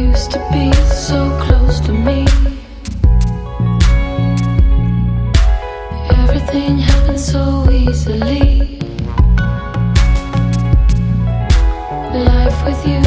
used to be so close to me. Everything happened so easily. Life with you